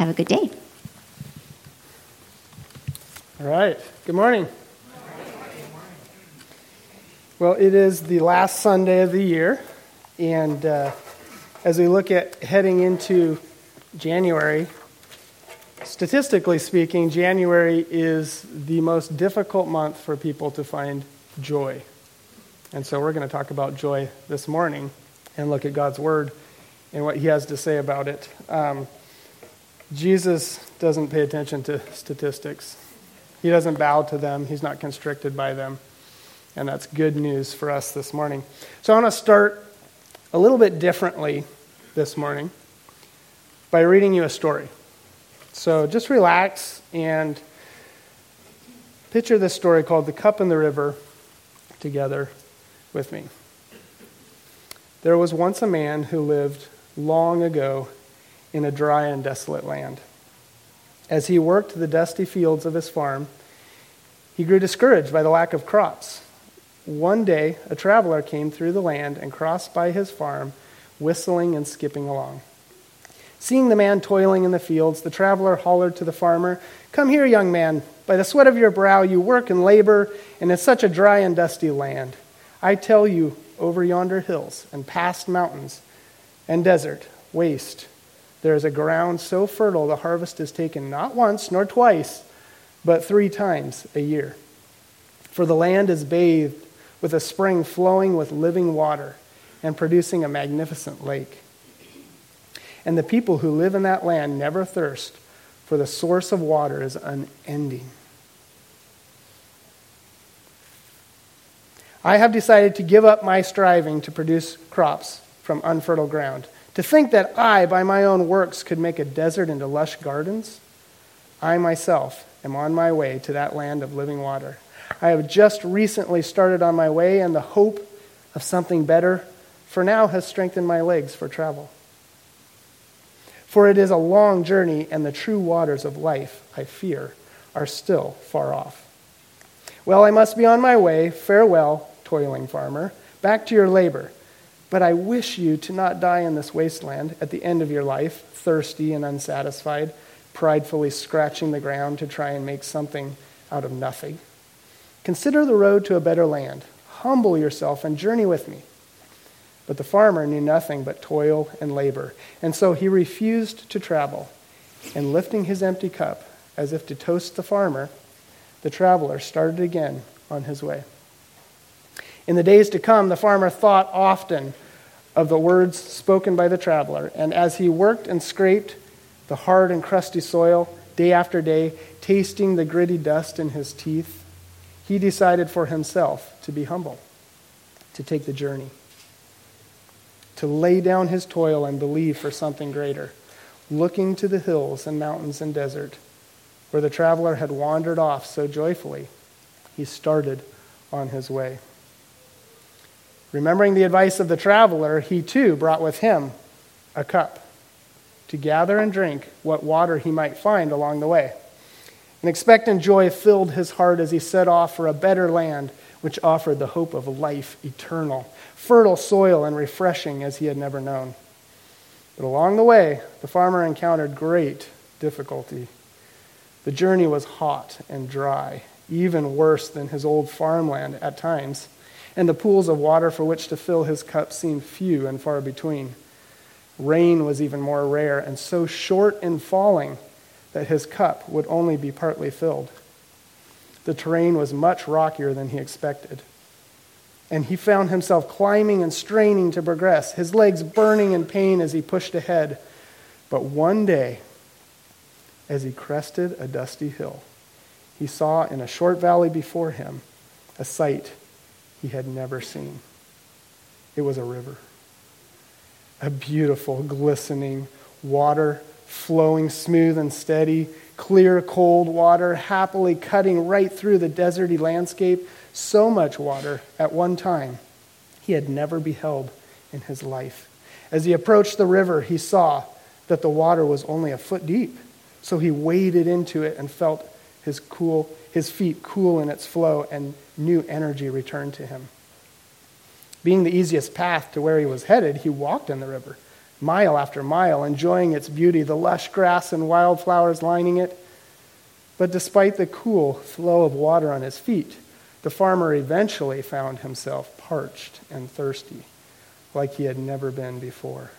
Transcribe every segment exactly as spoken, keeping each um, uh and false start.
Have a good day. All right. Good morning. Well, it is the last Sunday of the year, and uh, as we look at heading into January, statistically speaking, January is the most difficult month for people to find joy. And so we're going to talk about joy this morning and look at God's Word and what He has to say about it. Um, Jesus doesn't pay attention to statistics. He doesn't bow to them. He's not constricted by them. And that's good news for us this morning. So I want to start a little bit differently this morning by reading you a story. So just relax and picture this story called The Cup and the River together with me. There was once a man who lived long ago in a dry and desolate land. As he worked the dusty fields of his farm, he grew discouraged by the lack of crops. One day, a traveler came through the land and crossed by his farm, whistling and skipping along. Seeing the man toiling in the fields, the traveler hollered to the farmer, "Come here, young man. By the sweat of your brow you work and labor, and in such a dry and dusty land. I tell you, over yonder hills and past mountains and desert, waste, there is a ground so fertile the harvest is taken not once nor twice, but three times a year. For the land is bathed with a spring flowing with living water and producing a magnificent lake. And the people who live in that land never thirst, for the source of water is unending. I have decided to give up my striving to produce crops from unfertile ground. To think that I, by my own works, could make a desert into lush gardens? I myself am on my way to that land of living water. I have just recently started on my way, and the hope of something better for now has strengthened my legs for travel. For it is a long journey, and the true waters of life, I fear, are still far off. Well, I must be on my way. Farewell, toiling farmer. Back to your labor. But I wish you to not die in this wasteland at the end of your life, thirsty and unsatisfied, pridefully scratching the ground to try and make something out of nothing. Consider the road to a better land. Humble yourself and journey with me." But the farmer knew nothing but toil and labor, and so he refused to travel. And lifting his empty cup, as if to toast the farmer, the traveler started again on his way. In the days to come, the farmer thought often of the words spoken by the traveler, and as he worked and scraped the hard and crusty soil day after day, tasting the gritty dust in his teeth, he decided for himself to be humble, to take the journey, to lay down his toil and believe for something greater, looking to the hills and mountains and desert, where the traveler had wandered off so joyfully. He started on his way. Remembering the advice of the traveler, he too brought with him a cup to gather and drink what water he might find along the way. An expectant joy filled his heart as he set off for a better land, which offered the hope of life eternal, fertile soil and refreshing as he had never known. But along the way, the farmer encountered great difficulty. The journey was hot and dry, even worse than his old farmland at times, and the pools of water for which to fill his cup seemed few and far between. Rain was even more rare and so short in falling that his cup would only be partly filled. The terrain was much rockier than he expected, and he found himself climbing and straining to progress, his legs burning in pain as he pushed ahead. But one day, as he crested a dusty hill, he saw in a short valley before him a sight he had never seen. It was a river. A beautiful, glistening water, flowing smooth and steady, clear, cold water, happily cutting right through the deserty landscape. So much water at one time he had never beheld in his life. As he approached the river, he saw that the water was only a foot deep. So he waded into it and felt his cool, his feet cool in its flow, and new energy returned to him. Being the easiest path to where he was headed, he walked in the river, mile after mile, enjoying its beauty, the lush grass and wildflowers lining it. But despite the cool flow of water on his feet, the farmer eventually found himself parched and thirsty, like he had never been before.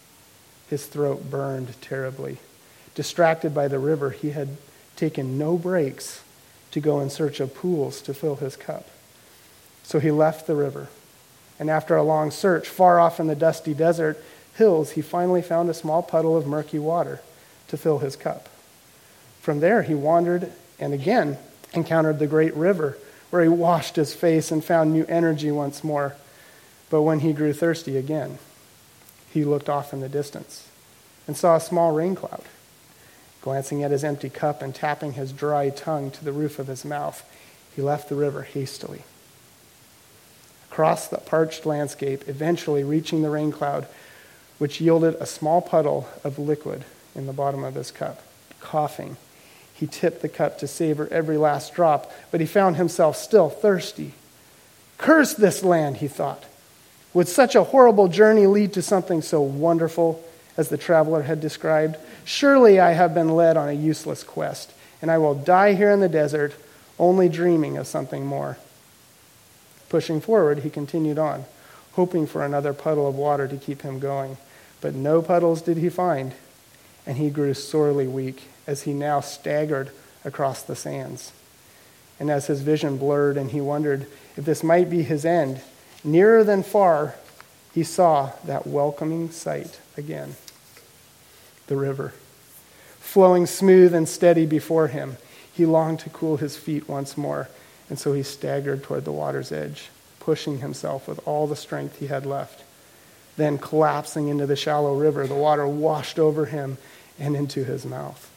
His throat burned terribly. Distracted by the river, he had taken no breaks to go in search of pools to fill his cup. So he left the river, and after a long search, far off in the dusty desert hills, he finally found a small puddle of murky water to fill his cup. From there, he wandered and again encountered the great river, where he washed his face and found new energy once more. But when he grew thirsty again, he looked off in the distance and saw a small rain cloud. Glancing at his empty cup and tapping his dry tongue to the roof of his mouth, he left the river hastily. Across the parched landscape, eventually reaching the rain cloud, which yielded a small puddle of liquid in the bottom of his cup. Coughing, he tipped the cup to savor every last drop, but he found himself still thirsty. Curse this land, he thought. Would such a horrible journey lead to something so wonderful as the traveler had described? Surely I have been led on a useless quest, and I will die here in the desert, only dreaming of something more. Pushing forward, he continued on, hoping for another puddle of water to keep him going. But no puddles did he find, and he grew sorely weak as he now staggered across the sands. And as his vision blurred and he wondered if this might be his end, nearer than far, he saw that welcoming sight again. The river, flowing smooth and steady before him. He longed to cool his feet once more, and so he staggered toward the water's edge, pushing himself with all the strength he had left. Then, collapsing into the shallow river, the water washed over him and into his mouth.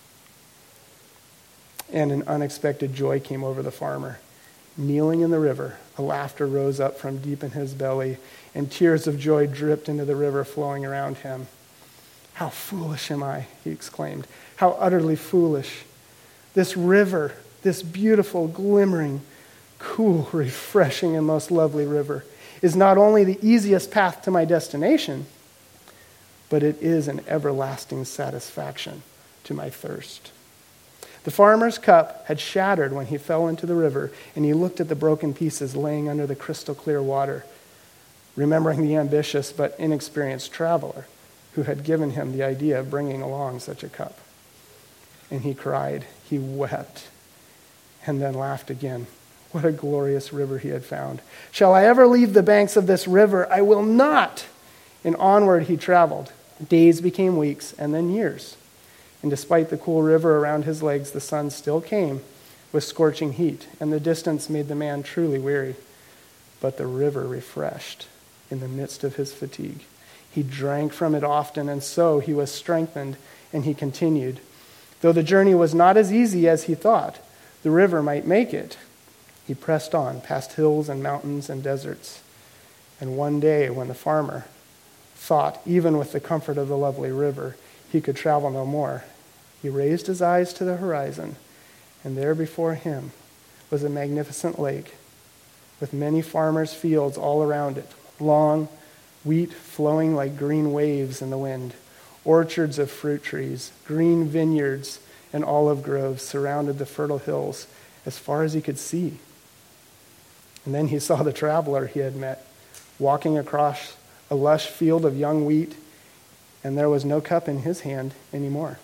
And an unexpected joy came over the farmer. Kneeling in the river, a laughter rose up from deep in his belly, and tears of joy dripped into the river flowing around him. "How foolish am I," he exclaimed. "How utterly foolish. This river, this beautiful, glimmering, cool, refreshing, and most lovely river, is not only the easiest path to my destination, but it is an everlasting satisfaction to my thirst." The farmer's cup had shattered when he fell into the river, and he looked at the broken pieces laying under the crystal clear water, remembering the ambitious but inexperienced traveler who had given him the idea of bringing along such a cup. And he cried, he wept, and then laughed again. What a glorious river he had found. "Shall I ever leave the banks of this river? I will not!" And onward he traveled. Days became weeks, and then years. And despite the cool river around his legs, the sun still came with scorching heat, and the distance made the man truly weary. But the river refreshed in the midst of his fatigue. He drank from it often, and so he was strengthened, and he continued. Though the journey was not as easy as he thought the river might make it, he pressed on past hills and mountains and deserts. And one day, when the farmer thought, even with the comfort of the lovely river, he could travel no more, he raised his eyes to the horizon, and there before him was a magnificent lake with many farmers' fields all around it, long, wheat flowing like green waves in the wind, orchards of fruit trees, green vineyards, and olive groves surrounded the fertile hills as far as he could see. And then he saw the traveler he had met walking across a lush field of young wheat, and there was no cup in his hand anymore.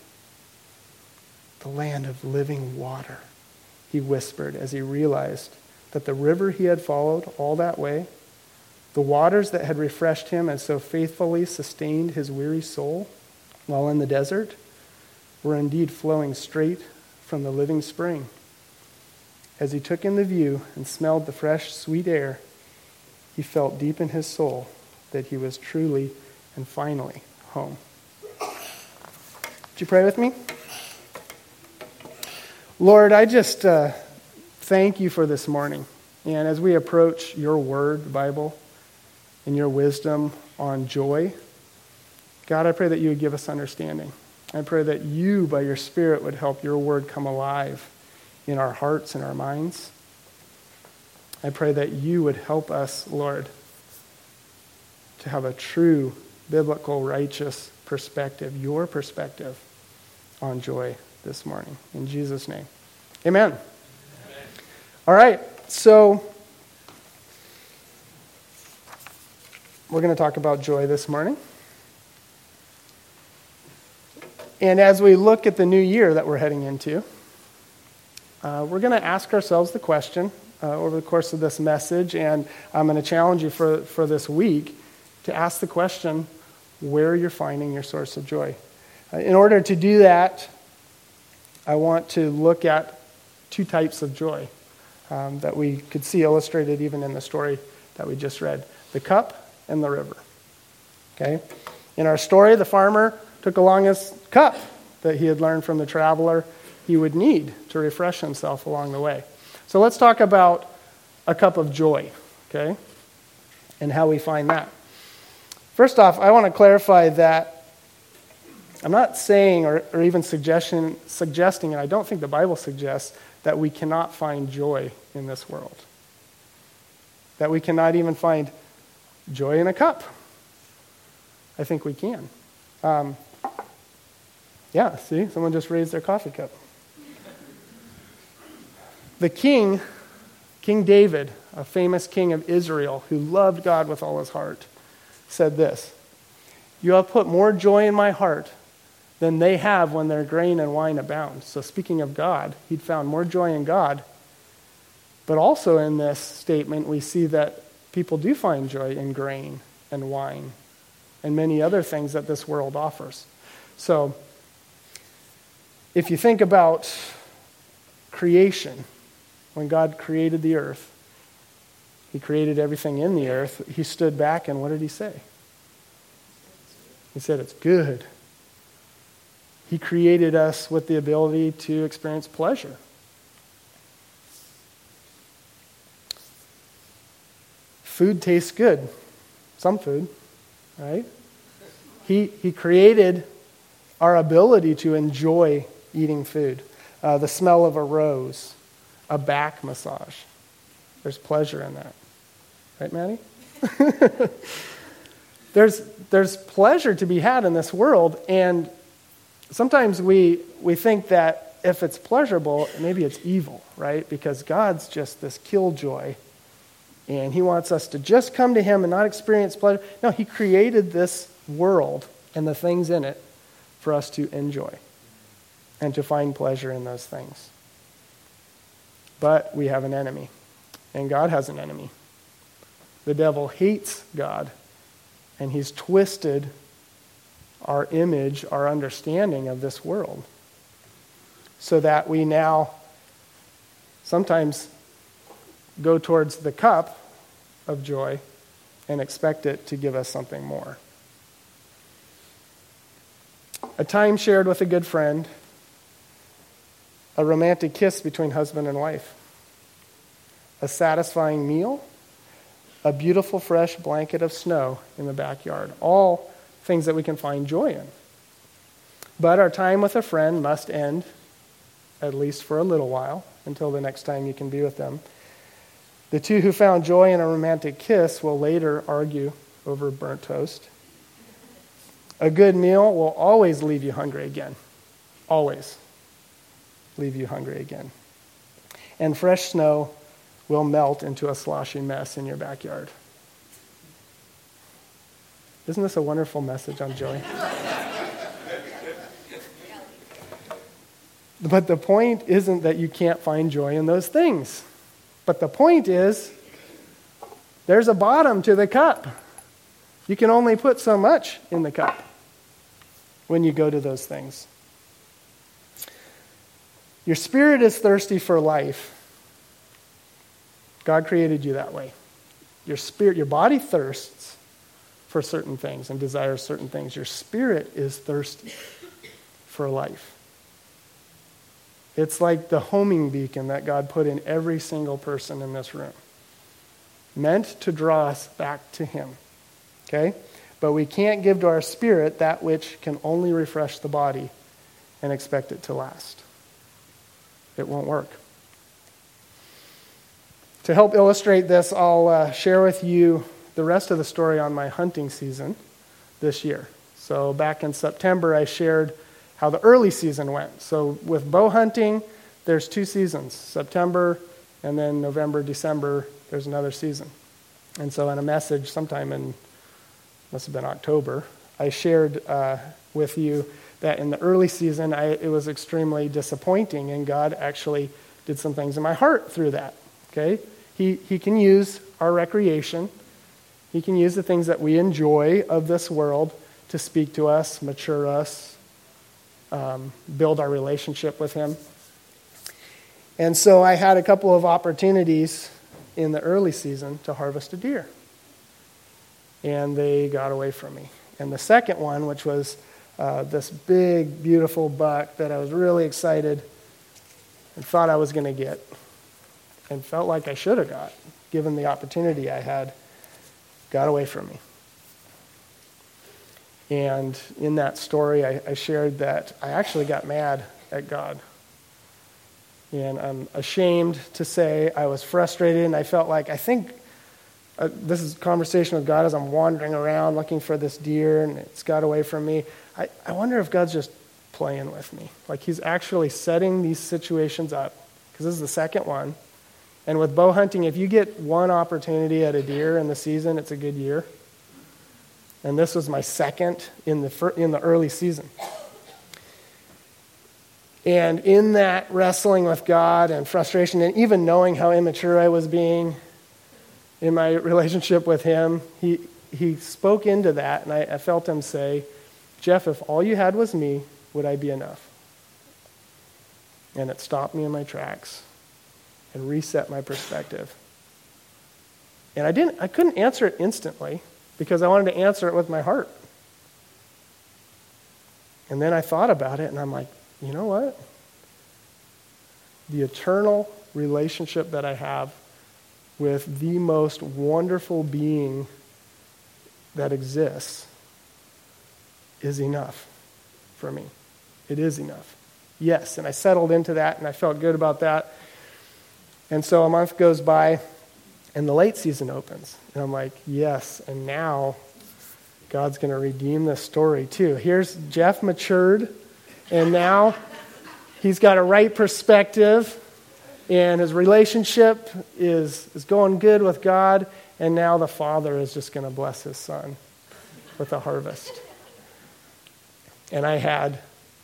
"The land of living water," he whispered as he realized that the river he had followed all that way, the waters that had refreshed him and so faithfully sustained his weary soul while in the desert, were indeed flowing straight from the living spring. As he took in the view and smelled the fresh, sweet air, he felt deep in his soul that he was truly and finally home. Would you pray with me? Lord, I just uh, thank you for this morning. And as we approach your word, the Bible, and your wisdom on joy, God, I pray that you would give us understanding. I pray that you, by your Spirit, would help your word come alive in our hearts and our minds. I pray that you would help us, Lord, to have a true biblical, righteous perspective, your perspective on joy this morning. In Jesus' name. Amen. Amen. All right, so we're going to talk about joy this morning. And as we look at the new year that we're heading into, uh, we're going to ask ourselves the question uh, over the course of this message, and I'm going to challenge you for, for this week to ask the question, where you're finding your source of joy. Uh, in order to do that, I want to look at two types of joy um, that we could see illustrated even in the story that we just read, the cup and the river. Okay? In our story, the farmer took along his cup that he had learned from the traveler he would need to refresh himself along the way. So let's talk about a cup of joy, okay, and how we find that. First off, I want to clarify that I'm not saying or, or even suggestion, suggesting, and I don't think the Bible suggests, that we cannot find joy in this world. That we cannot even find joy in a cup. I think we can. Um, yeah, see, someone just raised their coffee cup. The king, King David, a famous king of Israel who loved God with all his heart, said this, "You have put more joy in my heart than they have when their grain and wine abound." So speaking of God, he'd found more joy in God. But also in this statement, we see that people do find joy in grain and wine and many other things that this world offers. So if you think about creation, when God created the earth, he created everything in the earth. He stood back and what did he say? He said, "It's good." He created us with the ability to experience pleasure. Food tastes good. Some food, right? He, he created our ability to enjoy eating food. Uh, the smell of a rose, a back massage. There's pleasure in that. Right, Maddie? there's, there's pleasure to be had in this world, and sometimes we we think that if it's pleasurable, maybe it's evil, right? Because God's just this killjoy, and he wants us to just come to him and not experience pleasure. No, he created this world and the things in it for us to enjoy and to find pleasure in those things. But we have an enemy, and God has an enemy. The devil hates God, and he's twisted our image, our understanding of this world, so that we now sometimes go towards the cup of joy and expect it to give us something more. A time shared with a good friend, a romantic kiss between husband and wife, a satisfying meal, a beautiful fresh blanket of snow in the backyard, all things that we can find joy in. But our time with a friend must end, at least for a little while, until the next time you can be with them. The two who found joy in a romantic kiss will later argue over burnt toast. A good meal will always leave you hungry again. Always leave you hungry again. And fresh snow will melt into a sloshy mess in your backyard. Isn't this a wonderful message on joy? But the point isn't that you can't find joy in those things. But the point is, there's a bottom to the cup. You can only put so much in the cup when you go to those things. Your spirit is thirsty for life. God created you that way. Your spirit, your body thirsts for certain things and desires certain things. Your spirit is thirsty for life. It's like the homing beacon that God put in every single person in this room, meant to draw us back to him. Okay? But we can't give to our spirit that which can only refresh the body and expect it to last. It won't work. To help illustrate this, I'll uh, share with you the rest of the story on my hunting season this year. So back in September, I shared how the early season went. So with bow hunting, there's two seasons, September, and then November, December, there's another season. And so in a message sometime in, must have been October, I shared uh, with you that in the early season, I, it was extremely disappointing, and God actually did some things in my heart through that, okay? He, he can use our recreation. He can use the things that we enjoy of this world to speak to us, mature us, um, build our relationship with him. And so I had a couple of opportunities in the early season to harvest a deer. And they got away from me. And the second one, which was uh, this big, beautiful buck that I was really excited and thought I was going to get and felt like I should have got, given the opportunity I had, got away from me. And in that story, I, I shared that I actually got mad at God. And I'm ashamed to say I was frustrated, and I felt like, I think, uh, this is a conversation with God as I'm wandering around looking for this deer, and it's got away from me. I, I wonder if God's just playing with me. Like he's actually setting these situations up, because this is the second one. And with bow hunting, if you get one opportunity at a deer in the season, it's a good year. And this was my second in the fir- in the early season. And in that wrestling with God and frustration, and even knowing how immature I was being in my relationship with him, he he spoke into that, and I, I felt him say, Jeff, if all you had was me, would I be enough? And it stopped me in my tracks and reset my perspective. And I didn't I couldn't answer it instantly because I wanted to answer it with my heart. And then I thought about it, and I'm like, you know what? The eternal relationship that I have with the most wonderful being that exists is enough for me. It is enough. Yes, and I settled into that, and I felt good about that. And so a month goes by, and the late season opens. And I'm like, yes, and now God's going to redeem this story too. Here's Jeff matured, and now he's got a right perspective, and his relationship is, is going good with God, and now the Father is just going to bless his son with a harvest. And I had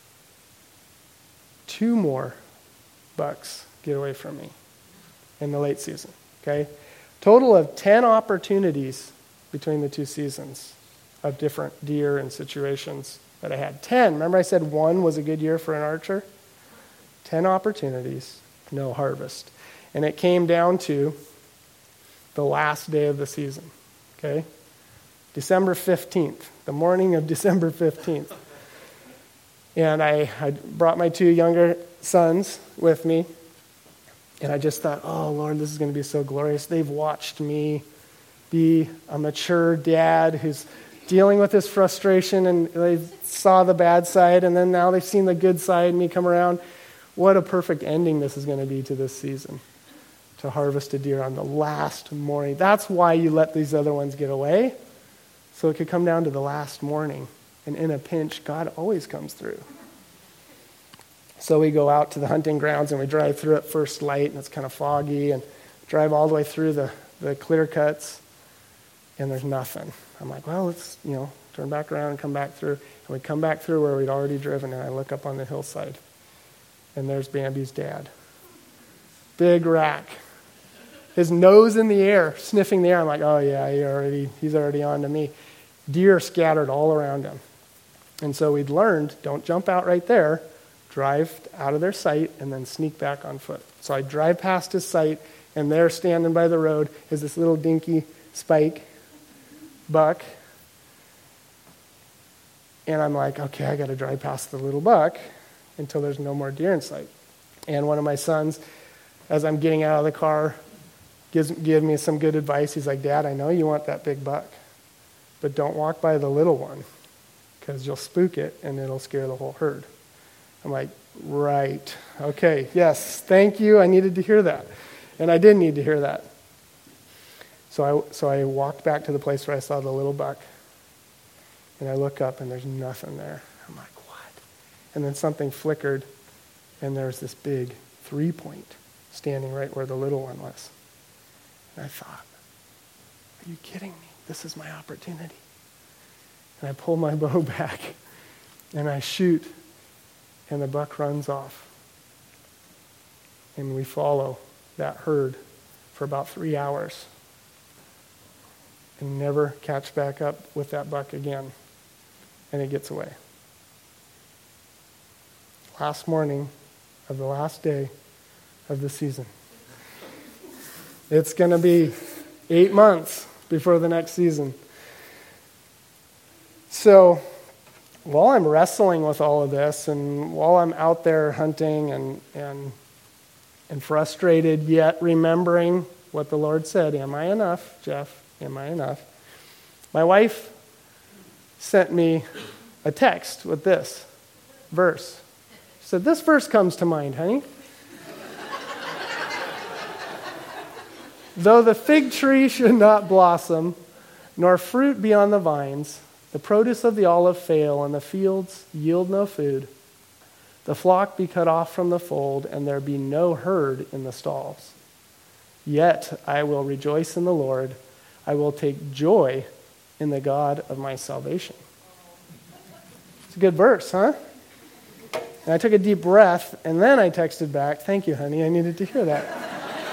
two more bucks get away from me in the late season, okay? Total of ten opportunities between the two seasons of different deer and situations that I had. ten. Remember I said one was a good year for an archer? ten opportunities, no harvest. And it came down to the last day of the season, okay? December fifteenth, the morning of December fifteenth. And I, I brought my two younger sons with me, and I just thought, oh, Lord, this is going to be so glorious. They've watched me be a mature dad who's dealing with this frustration, and they saw the bad side, and then now they've seen the good side, and me come around. What a perfect ending this is going to be to this season, to harvest a deer on the last morning. That's why you let these other ones get away, so it could come down to the last morning. And in a pinch, God always comes through. So we go out to the hunting grounds, and we drive through at first light, and it's kind of foggy, and drive all the way through the, the clear cuts, and there's nothing. I'm like, well, let's, you know, turn back around and come back through. And we come back through where we'd already driven, and I look up on the hillside, and there's Bambi's dad. Big rack. His nose in the air, sniffing the air. I'm like, oh yeah, he already, he's already on to me. Deer scattered all around him. And so we'd learned, don't jump out right there, drive out of their sight, and then sneak back on foot. So I drive past his sight, and there standing by the road is this little dinky spike buck. And I'm like, okay, I got to drive past the little buck until there's no more deer in sight. And one of my sons, as I'm getting out of the car, gives give me some good advice. He's like, Dad, I know you want that big buck, but don't walk by the little one, because you'll spook it and it'll scare the whole herd. I'm like, right. Okay, yes, thank you. I needed to hear that. And I did need to hear that. So I, so I walked back to the place where I saw the little buck. And I look up and there's nothing there. I'm like, what? And then something flickered and there's this big three point standing right where the little one was. And I thought, are you kidding me? This is my opportunity. And I pull my bow back and I shoot and the buck runs off. And we follow that herd for about three hours and never catch back up with that buck again. And it gets away. Last morning of the last day of the season. It's going to be eight months before the next season. So while I'm wrestling with all of this and while I'm out there hunting and and and frustrated, yet remembering what the Lord said, am I enough, Jeff? Am I enough? My wife sent me a text with this verse. She said, this verse comes to mind, honey. Though the fig tree should not blossom, nor fruit be on the vines, the produce of the olive fail, and the fields yield no food, the flock be cut off from the fold, and there be no herd in the stalls. Yet I will rejoice in the Lord. I will take joy in the God of my salvation. It's a good verse, huh? And I took a deep breath, and then I texted back, thank you, honey, I needed to hear that.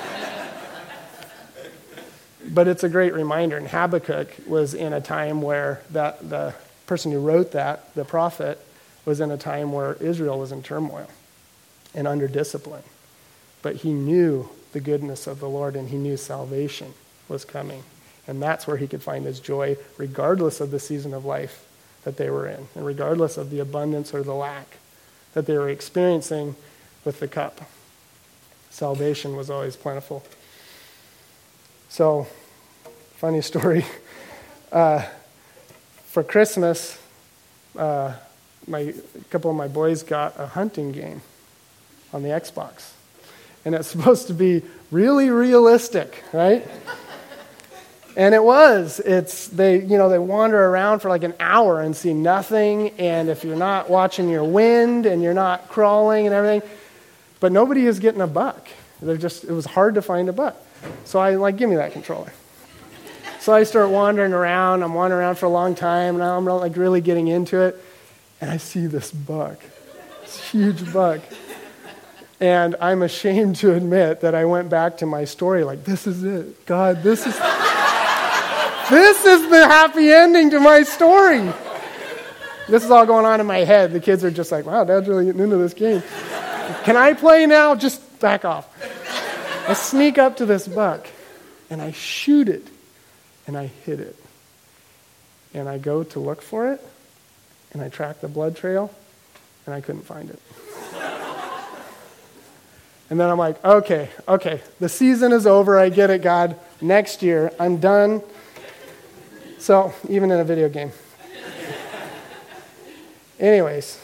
But it's a great reminder. And Habakkuk was in a time where that the person who wrote that, the prophet, was in a time where Israel was in turmoil and under discipline. But he knew the goodness of the Lord, and he knew salvation was coming. And that's where he could find his joy, regardless of the season of life that they were in, and regardless of the abundance or the lack that they were experiencing with the cup. Salvation was always plentiful. So, funny story. Uh, for Christmas, uh, my a couple of my boys got a hunting game on the Xbox. And it's supposed to be really realistic, right? And it was. It's they, you know, they wander around for like an hour and see nothing. And if you're not watching your wind and you're not crawling and everything, but nobody is getting a buck. They're just. It was hard to find a buck. So I like, give me that controller. So I start wandering around. I'm wandering around for a long time, and I'm like really getting into it. And I see this buck, this huge buck. And I'm ashamed to admit that I went back to my story like, this is it. God, this is this is the happy ending to my story. This is all going on in my head. The kids are just like, wow, Dad's really getting into this game. Can I play now? Just back off. I sneak up to this buck, and I shoot it, and I hit it. And I go to look for it, and I track the blood trail, and I couldn't find it. And then I'm like, okay, okay, the season is over. I get it, God. Next year, I'm done. So, even in a video game. Anyways.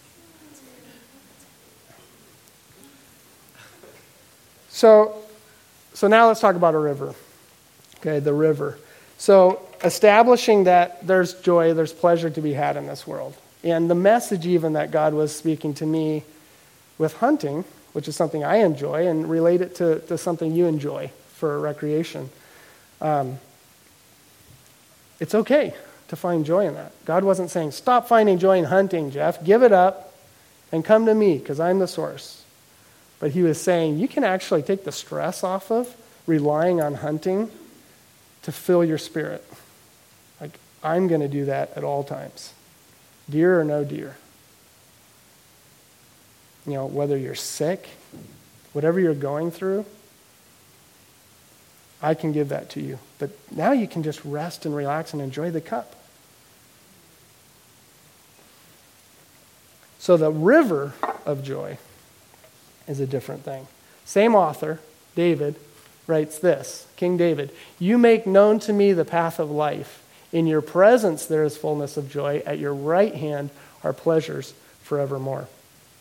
So, so now let's talk about a river. Okay, the river. So, establishing that there's joy, there's pleasure to be had in this world. And the message even that God was speaking to me with hunting, which is something I enjoy, and relate it to, to something you enjoy for recreation. Um, it's okay to find joy in that. God wasn't saying, stop finding joy in hunting, Jeff. Give it up and come to me because I'm the source. But he was saying, you can actually take the stress off of relying on hunting to fill your spirit. Like, I'm going to do that at all times. Deer or no deer. You know, whether you're sick, whatever you're going through, I can give that to you. But now you can just rest and relax and enjoy the cup. So the river of joy is a different thing. Same author, David, writes this, King David, you make known to me the path of life. In your presence there is fullness of joy. At your right hand are pleasures forevermore.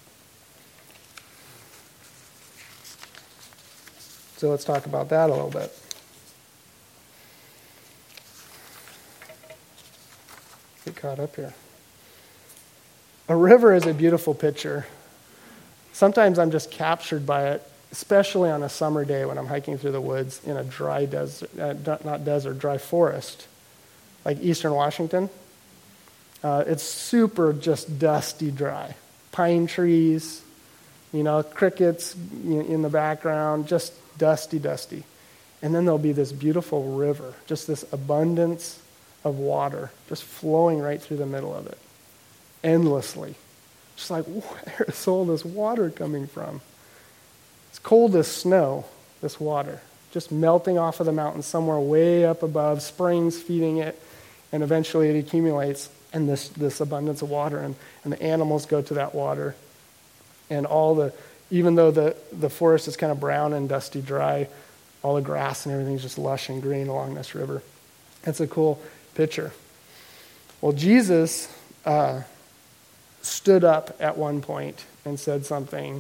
So let's talk about that a little bit. get caught up here. A river is a beautiful picture. Sometimes I'm just captured by it, especially on a summer day when I'm hiking through the woods in a dry desert, uh, not desert, dry forest, like eastern Washington. Uh, it's super just dusty dry. Pine trees, you know, crickets in the background, just dusty, dusty. And then there'll be this beautiful river, just this abundance of water, just flowing right through the middle of it, endlessly. Just like, where is all this water coming from? It's cold as snow, this water, just melting off of the mountain somewhere way up above, springs feeding it, and eventually it accumulates, and this, this abundance of water, and, and the animals go to that water. And all the, even though the, the forest is kind of brown and dusty dry, all the grass and everything's just lush and green along this river. That's a cool picture. Well, Jesus uh, stood up at one point and said something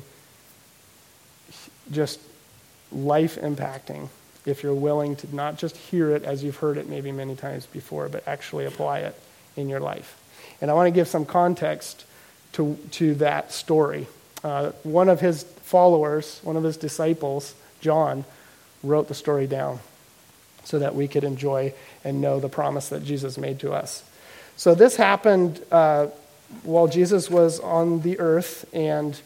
just life-impacting if you're willing to not just hear it as you've heard it maybe many times before, but actually apply it in your life. And I want to give some context to, to that story. Uh, one of his followers, one of his disciples, John, wrote the story down so that we could enjoy and know the promise that Jesus made to us. So this happened uh, while Jesus was on the earth and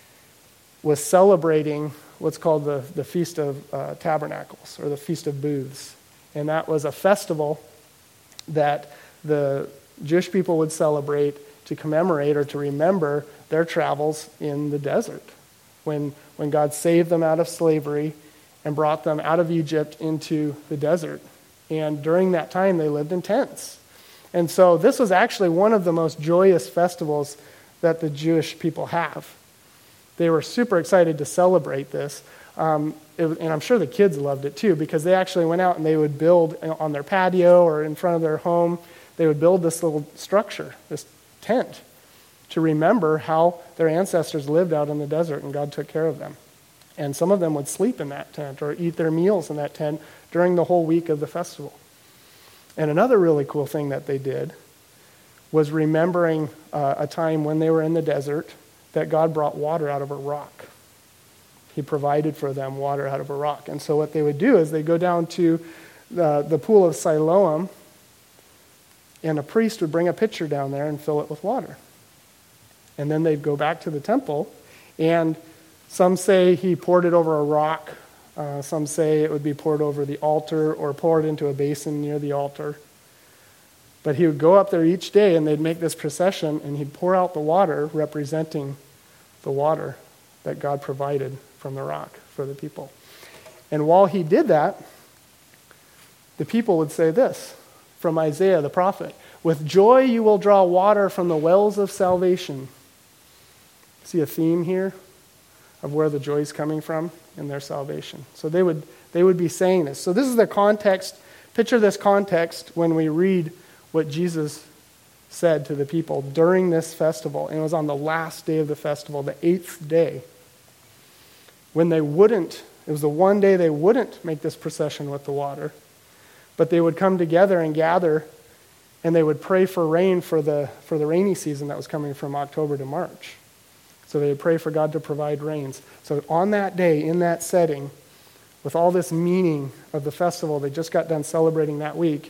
was celebrating what's called the, the Feast of uh, Tabernacles, or the Feast of Booths. And that was a festival that the Jewish people would celebrate to commemorate or to remember their travels in the desert, when, when God saved them out of slavery and brought them out of Egypt into the desert. And during that time, they lived in tents. And so this was actually one of the most joyous festivals that the Jewish people have. They were super excited to celebrate this. Um, it, and I'm sure the kids loved it too, because they actually went out and they would build on their patio or in front of their home, they would build this little structure, this tent, to remember how their ancestors lived out in the desert and God took care of them. And some of them would sleep in that tent or eat their meals in that tent during the whole week of the festival. And another really cool thing that they did was remembering uh, a time when they were in the desert that God brought water out of a rock. He provided for them water out of a rock. And so what they would do is they'd go down to the, the pool of Siloam, and a priest would bring a pitcher down there and fill it with water. And then they'd go back to the temple, and some say he poured it over a rock. Uh, some say it would be poured over the altar or poured into a basin near the altar. But he would go up there each day, and they'd make this procession, and he'd pour out the water representing the water that God provided from the rock for the people. And while he did that, the people would say this from Isaiah the prophet, "With joy you will draw water from the wells of salvation." See a theme here of where the joy is coming from in their salvation. So they would they would be saying this. So this is the context. Picture this context when we read what Jesus said to the people during this festival. And it was on the last day of the festival, the eighth day, when they wouldn't, it was the one day they wouldn't make this procession with the water, but they would come together and gather, and they would pray for rain for the for the rainy season that was coming from October to March. So they would pray for God to provide rains. So on that day, in that setting, with all this meaning of the festival they just got done celebrating that week,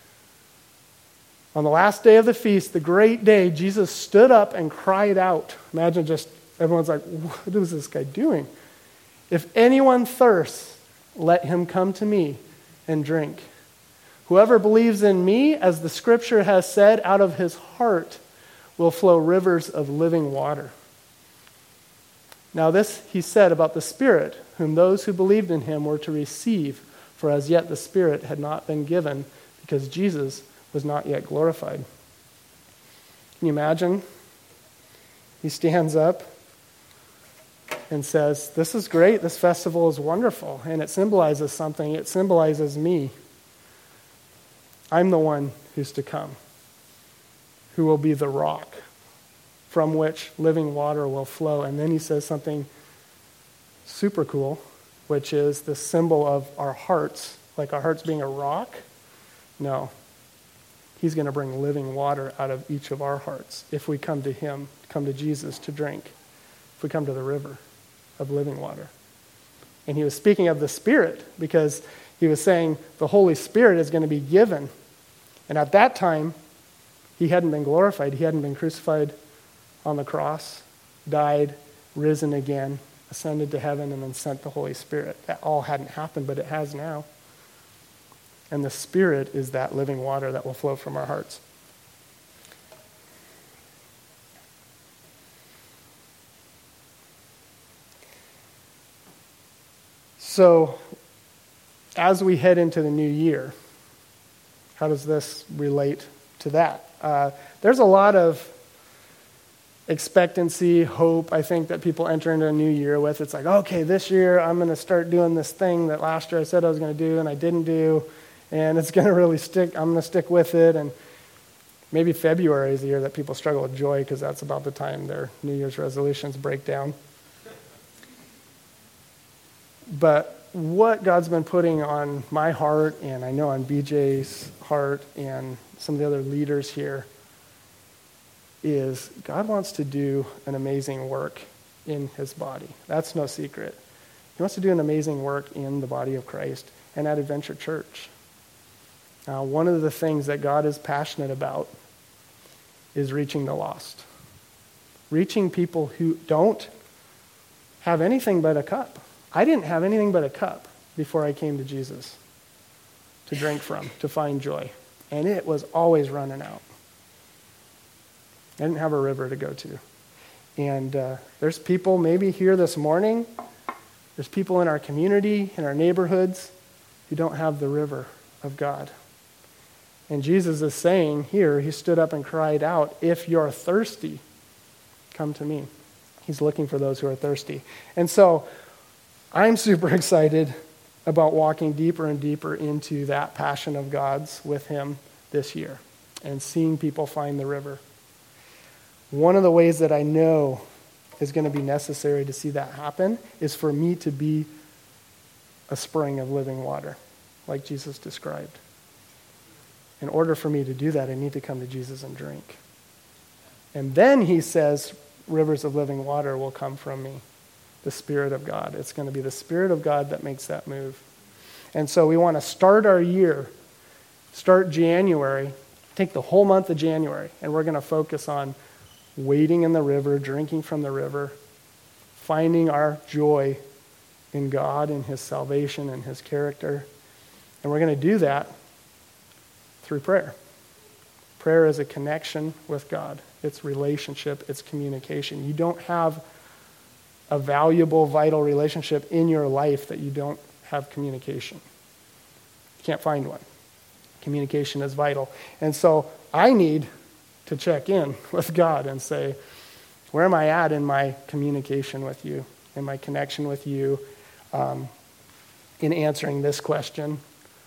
on the last day of the feast, the great day, Jesus stood up and cried out. Imagine just, everyone's like, what is this guy doing? "If anyone thirsts, let him come to me and drink. Whoever believes in me, as the scripture has said, out of his heart will flow rivers of living water." Now this he said about the Spirit, whom those who believed in him were to receive, for as yet the Spirit had not been given, because Jesus was not yet glorified. Can you imagine? He stands up and says, "This is great, this festival is wonderful, and it symbolizes something. It symbolizes me. I'm the one who's to come, who will be the rock from which living water will flow." And then he says something super cool, which is the symbol of our hearts, like our hearts being a rock. No. He's going to bring living water out of each of our hearts if we come to him, come to Jesus to drink, if we come to the river of living water. And he was speaking of the Spirit because he was saying the Holy Spirit is going to be given. And at that time, he hadn't been glorified. He hadn't been crucified on the cross, died, risen again, ascended to heaven, and then sent the Holy Spirit. That all hadn't happened, but it has now. And the Spirit is that living water that will flow from our hearts. So, as we head into the new year, how does this relate to that? Uh, there's a lot of expectancy, hope, I think, that people enter into a new year with. It's like, okay, this year I'm going to start doing this thing that last year I said I was going to do and I didn't do, and it's going to really stick. I'm going to stick with it. And maybe February is the year that people struggle with joy because that's about the time their New Year's resolutions break down. But what God's been putting on my heart, and I know on B J's heart and some of the other leaders here, is God wants to do an amazing work in his body. That's no secret. He wants to do an amazing work in the body of Christ and at Adventure Church. Now, one of the things that God is passionate about is reaching the lost. Reaching people who don't have anything but a cup. I didn't have anything but a cup before I came to Jesus to drink from, to find joy. And it was always running out. I didn't have a river to go to. And uh, there's people maybe here this morning, there's people in our community, in our neighborhoods, who don't have the river of God. And Jesus is saying here, he stood up and cried out, if you're thirsty, come to me. He's looking for those who are thirsty. And so I'm super excited about walking deeper and deeper into that passion of God's with him this year and seeing people find the river. One of the ways that I know is going to be necessary to see that happen is for me to be a spring of living water, like Jesus described. In order for me to do that, I need to come to Jesus and drink. And then he says, rivers of living water will come from me, the Spirit of God. It's going to be the Spirit of God that makes that move. And so we want to start our year, start January, take the whole month of January, and we're going to focus on wading in the river, drinking from the river, finding our joy in God, in his salvation, and his character. And we're going to do that through prayer. Prayer is a connection with God. It's relationship. It's communication. You don't have a valuable, vital relationship in your life that you don't have communication. You can't find one. Communication is vital. And so I need to check in with God and say, where am I at in my communication with you, in my connection with you, um, in answering this question?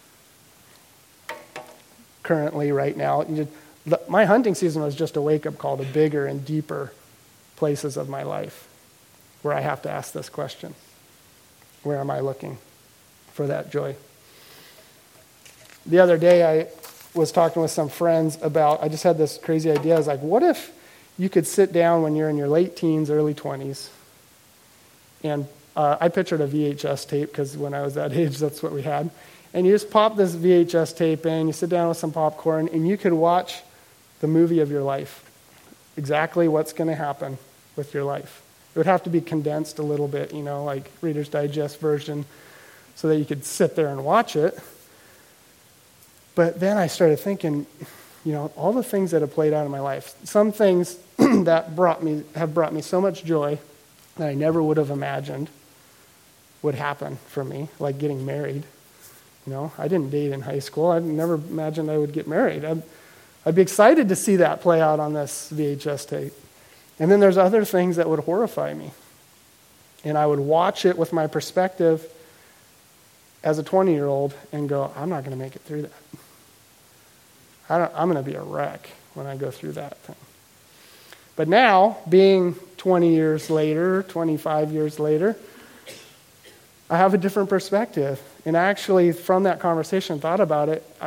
Currently, right now, you just, the, my hunting season was just a wake-up call to bigger and deeper places of my life where I have to ask this question. Where am I looking for that joy? The other day, I was talking with some friends about, I just had this crazy idea. I was like, what if you could sit down when you're in your late teens, early twenties, and uh, I pictured a V H S tape, because when I was that age, that's what we had. And you just pop this V H S tape in, you sit down with some popcorn, and you could watch the movie of your life. Exactly what's going to happen with your life. It would have to be condensed a little bit, you know, like Reader's Digest version, so that you could sit there and watch it. But then I started thinking, you know, all the things that have played out in my life, some things that brought me have brought me so much joy that I never would have imagined would happen for me, like getting married. You know, I didn't date in high school. I never imagined I would get married. I'd, I'd be excited to see that play out on this V H S tape. And then there's other things that would horrify me. And I would watch it with my perspective as a twenty-year-old and go, I'm not going to make it through that. I don't, I'm going to be a wreck when I go through that thing. But now, being twenty years later, twenty-five years later, I have a different perspective. And actually, from that conversation, thought about it, I,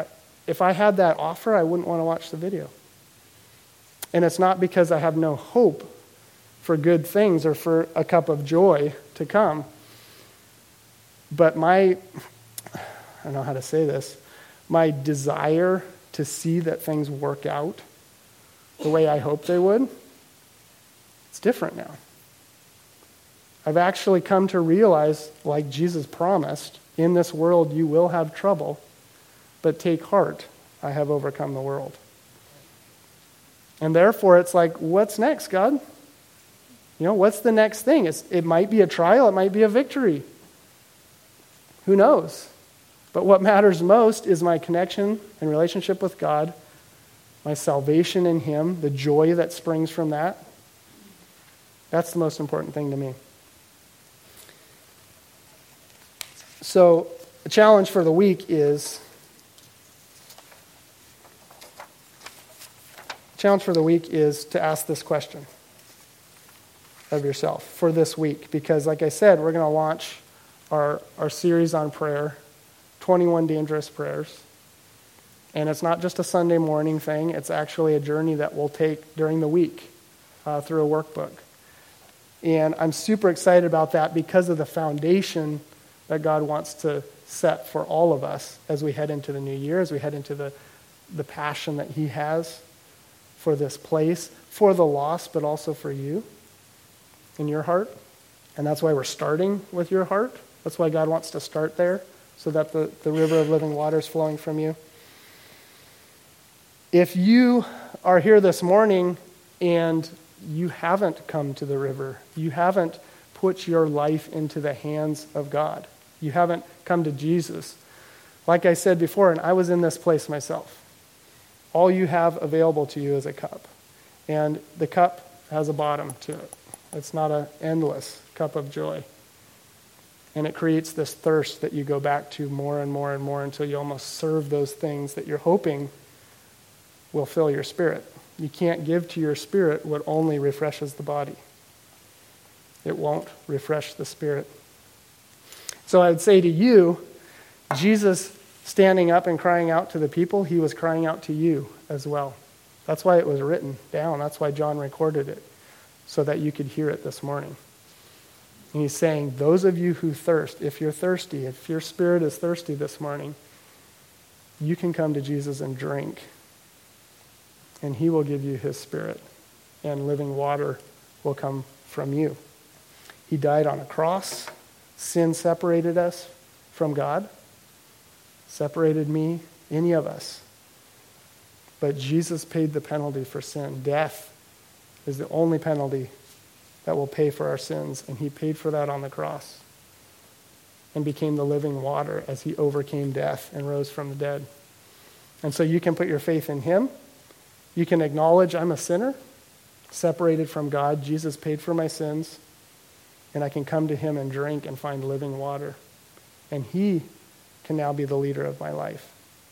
if I had that offer, I wouldn't want to watch the video. And it's not because I have no hope for good things or for a cup of joy to come. But my, I don't know how to say this, my desire to see that things work out the way I hoped they would, it's different now. I've actually come to realize, like Jesus promised, in this world you will have trouble, but take heart, I have overcome the world. And therefore it's like, what's next, God? You know, what's the next thing? It's, it might be a trial, it might be a victory. Who knows? But what matters most is my connection and relationship with God, my salvation in Him, the joy that springs from that. That's the most important thing to me. So, the challenge for the week is challenge for the week is to ask this question of yourself for this week. Because like I said, we're going to launch our, our series on prayer, twenty-one Dangerous Prayers. And it's not just a Sunday morning thing. It's actually a journey that we'll take during the week uh, through a workbook. And I'm super excited about that because of the foundation that God wants to set for all of us as we head into the new year, as we head into the, the passion that He has for this place, for the lost, but also for you in your heart. And that's why we're starting with your heart. That's why God wants to start there, so that the, the river of living water is flowing from you. If you are here this morning and you haven't come to the river, you haven't put your life into the hands of God, you haven't come to Jesus, like I said before, and I was in this place myself, all you have available to you is a cup. And the cup has a bottom to it. It's not an endless cup of joy. And it creates this thirst that you go back to more and more and more until you almost serve those things that you're hoping will fill your spirit. You can't give to your spirit what only refreshes the body. It won't refresh the spirit. So I would say to you, Jesus standing up and crying out to the people, He was crying out to you as well. That's why it was written down. That's why John recorded it, so that you could hear it this morning. And He's saying, those of you who thirst, if you're thirsty, if your spirit is thirsty this morning, you can come to Jesus and drink. And He will give you His Spirit, and living water will come from you. He died on a cross. Sin separated us from God, separated me, any of us. But Jesus paid the penalty for sin. Death is the only penalty that will pay for our sins, and He paid for that on the cross and became the living water as He overcame death and rose from the dead. And so you can put your faith in Him. You can acknowledge I'm a sinner, separated from God. Jesus paid for my sins, and I can come to Him and drink and find living water. And He can now be the leader of my life.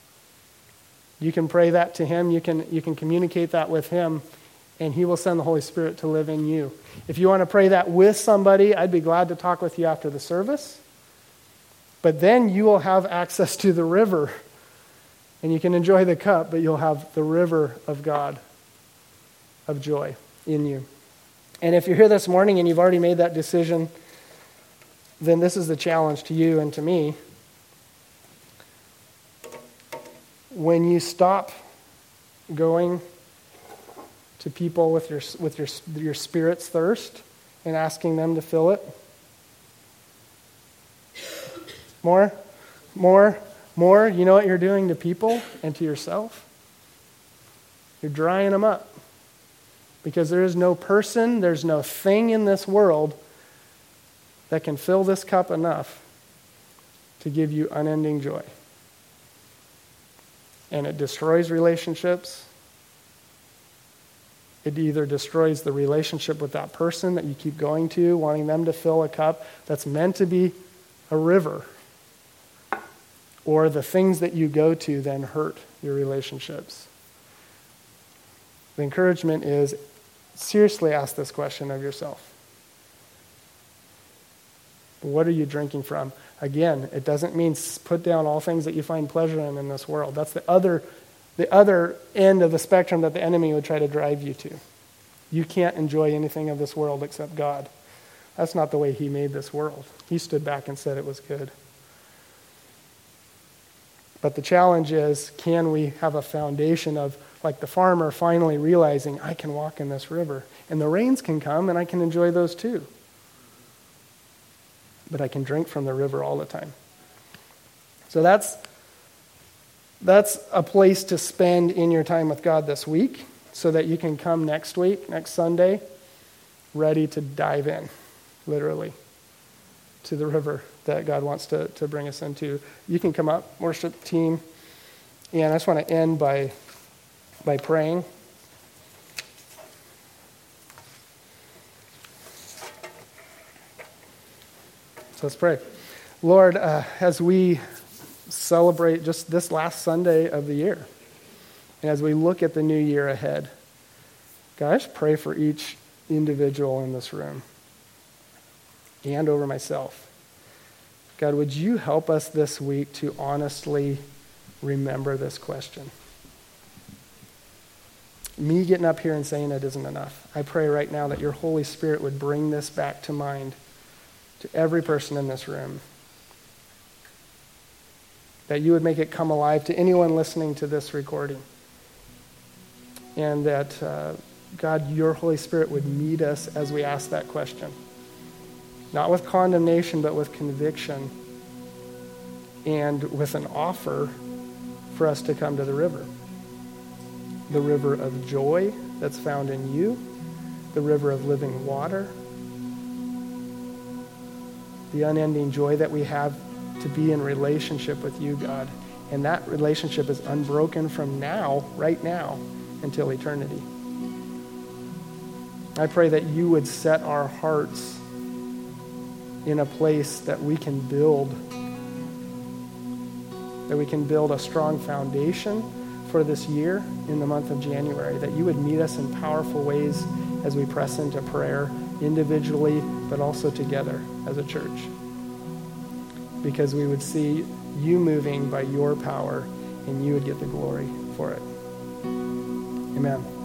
You can pray that to Him. You can, you can communicate that with Him, and He will send the Holy Spirit to live in you. If you want to pray that with somebody, I'd be glad to talk with you after the service. But then you will have access to the river. And you can enjoy the cup, but you'll have the river of God, of joy in you. And if you're here this morning and you've already made that decision, then this is the challenge to you and to me. When you stop going to people with your with your your spirit's thirst and asking them to fill it, more, more, more, you know what you're doing to people and to yourself? You're drying them up. Because there is no person, there's no thing in this world that can fill this cup enough to give you unending joy. And it destroys relationships. It either destroys the relationship with that person that you keep going to, wanting them to fill a cup that's meant to be a river. Or the things that you go to then hurt your relationships. The encouragement is, seriously ask this question of yourself. What are you drinking from? Again, it doesn't mean put down all things that you find pleasure in in this world. That's the other, the other end of the spectrum that the enemy would try to drive you to. You can't enjoy anything of this world except God. That's not the way he made this world. He stood back and said it was good. But the challenge is, can we have a foundation of, like the farmer finally realizing, I can walk in this river, and the rains can come, and I can enjoy those too. But I can drink from the river all the time. So that's that's a place to spend in your time with God this week, so that you can come next week, next Sunday, ready to dive in, literally, to the river that God wants to, to bring us into. You can come up, worship team. And I just want to end by, by praying. So let's pray. Lord, uh, as we celebrate just this last Sunday of the year, and as we look at the new year ahead, God, I just pray for each individual in this room and over myself. God, would you help us this week to honestly remember this question? Me getting up here and saying it isn't enough. I pray right now that your Holy Spirit would bring this back to mind to every person in this room. That you would make it come alive to anyone listening to this recording. And that, uh, God, your Holy Spirit would meet us as we ask that question. Not with condemnation, but with conviction, and with an offer for us to come to the river. The river of joy that's found in you, the river of living water, the unending joy that we have to be in relationship with you, God. And that relationship is unbroken from now, right now, until eternity. I pray that you would set our hearts in a place that we can build, that we can build a strong foundation for this year in the month of January, that you would meet us in powerful ways as we press into prayer individually, but also together as a church. Because we would see you moving by your power, and you would get the glory for it. Amen.